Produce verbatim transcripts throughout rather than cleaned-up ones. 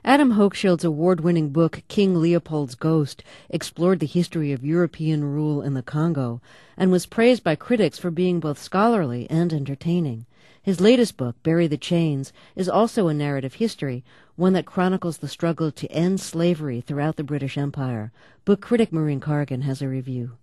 Adam Hochschild's award-winning book, King Leopold's Ghost, explored the history of European rule in the Congo and was praised by critics for being both scholarly and entertaining. His latest book, Bury the Chains, is also a narrative history, one that chronicles the struggle to end slavery throughout the British Empire. Book critic Maureen Corrigan has a review.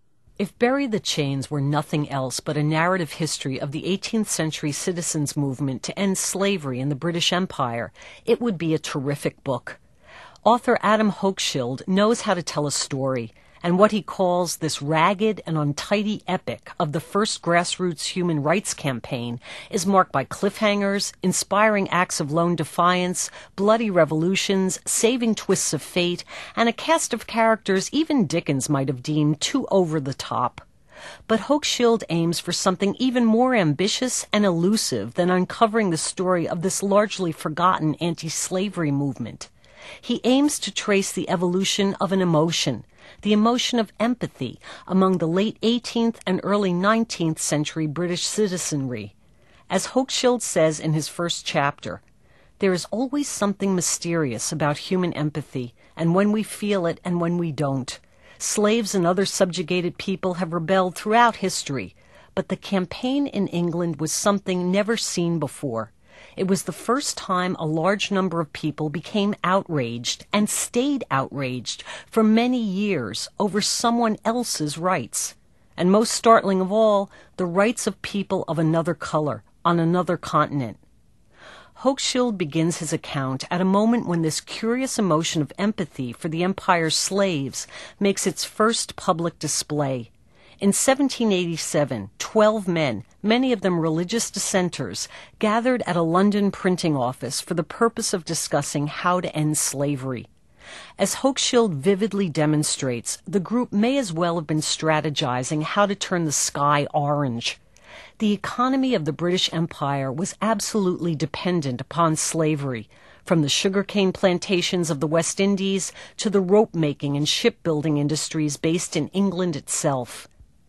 If Bury the Chains were nothing else but a narrative history of the eighteenth century citizens' movement to end slavery in the British Empire, it would be a terrific book. Author Adam Hochschild knows how to tell a story, and what he calls this ragged and untidy epic of the first grassroots human rights campaign is marked by cliffhangers, inspiring acts of lone defiance, bloody revolutions, saving twists of fate, and a cast of characters even Dickens might have deemed too over the top. But Hochschild aims for something even more ambitious and elusive than uncovering the story of this largely forgotten anti-slavery movement. He aims to trace the evolution of an emotion, the emotion of empathy among the late eighteenth and early nineteenth century British citizenry. As Hochschild says in his first chapter, there is always something mysterious about human empathy, and when we feel it and when we don't. Slaves and other subjugated people have rebelled throughout history, but the campaign in England was something never seen before. It was the first time a large number of people became outraged and stayed outraged for many years over someone else's rights. And most startling of all, the rights of people of another color on another continent. Hochschild begins his account at a moment when this curious emotion of empathy for the empire's slaves makes its first public display. In seventeen eighty-seven, twelve men, many of them religious dissenters, gathered at a London printing office for the purpose of discussing how to end slavery. As Hochschild vividly demonstrates, the group may as well have been strategizing how to turn the sky orange. The economy of the British Empire was absolutely dependent upon slavery, from the sugarcane plantations of the West Indies to the rope-making and shipbuilding industries based in England itself.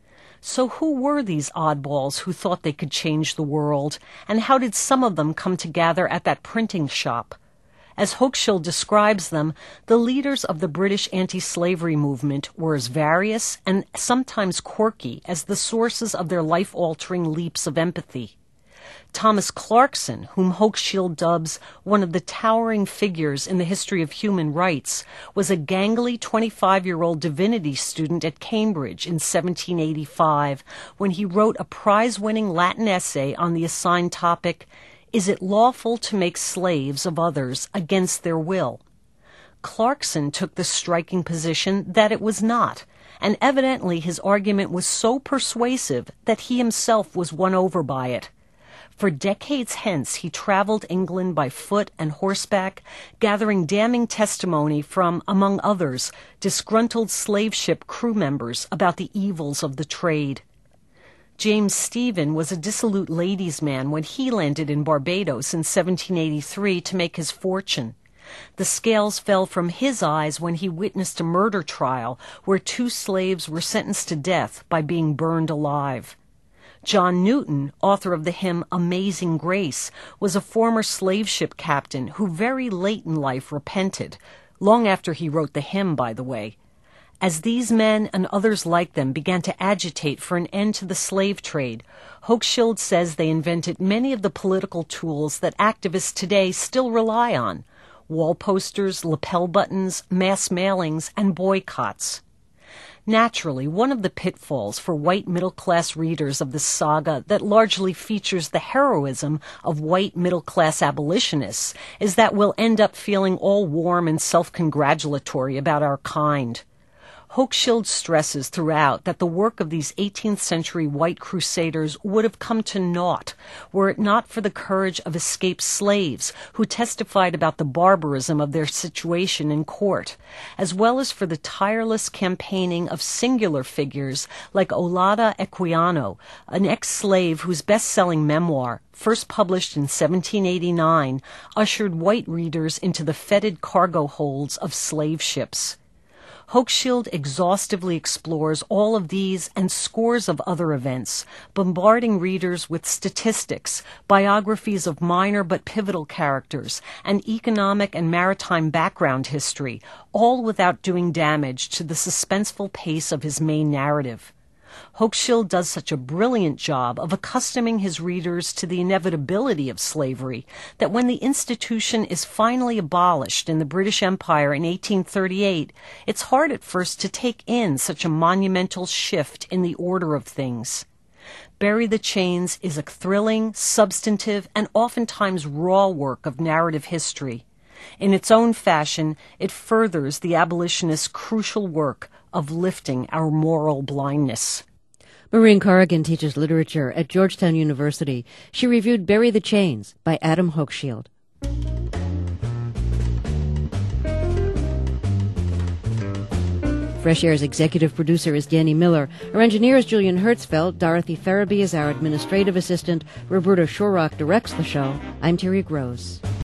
So who were these oddballs who thought they could change the world, and how did some of them come to gather at that printing shop? As Hochschild describes them, the leaders of the British anti-slavery movement were as various and sometimes quirky as the sources of their life-altering leaps of empathy. Thomas Clarkson, whom Hochschild dubs one of the towering figures in the history of human rights, was a gangly twenty-five-year-old divinity student at Cambridge in seventeen eighty-five when he wrote a prize-winning Latin essay on the assigned topic, "Is it lawful to make slaves of others against their will?" Clarkson took the striking position that it was not, and evidently his argument was so persuasive that he himself was won over by it. For decades hence, he traveled England by foot and horseback, gathering damning testimony from, among others, disgruntled slave ship crew members about the evils of the trade. James Stephen was a dissolute ladies' man when he landed in Barbados in seventeen eighty-three to make his fortune. The scales fell from his eyes when he witnessed a murder trial where two slaves were sentenced to death by being burned alive. John Newton, author of the hymn Amazing Grace, was a former slave ship captain who very late in life repented, long after he wrote the hymn, by the way. As these men and others like them began to agitate for an end to the slave trade, Hochschild says they invented many of the political tools that activists today still rely on: wall posters, lapel buttons, mass mailings, and boycotts. Naturally, one of the pitfalls for white middle-class readers of this saga that largely features the heroism of white middle-class abolitionists is that we'll end up feeling all warm and self-congratulatory about our kind. Hochschild stresses throughout that the work of these eighteenth century white crusaders would have come to naught were it not for the courage of escaped slaves who testified about the barbarism of their situation in court, as well as for the tireless campaigning of singular figures like Olaudah Equiano, an ex-slave whose best-selling memoir, first published in seventeen eighty-nine, ushered white readers into the fetid cargo holds of slave ships. Hochschild exhaustively explores all of these and scores of other events, bombarding readers with statistics, biographies of minor but pivotal characters, and economic and maritime background history, all without doing damage to the suspenseful pace of his main narrative. Hochschild does such a brilliant job of accustoming his readers to the inevitability of slavery that when the institution is finally abolished in the British Empire in eighteen thirty-eight, it's hard at first to take in such a monumental shift in the order of things. Bury the Chains is a thrilling, substantive, and oftentimes raw work of narrative history. In its own fashion, it furthers the abolitionists' crucial work of lifting our moral blindness. Maureen Corrigan teaches literature at Georgetown University. She reviewed Bury the Chains by Adam Hochschild. Fresh Air's executive producer is Danny Miller. Our engineer is Julian Hertzfeld. Dorothy Farabee is our administrative assistant. Roberta Shorrock directs the show. I'm Terry Gross.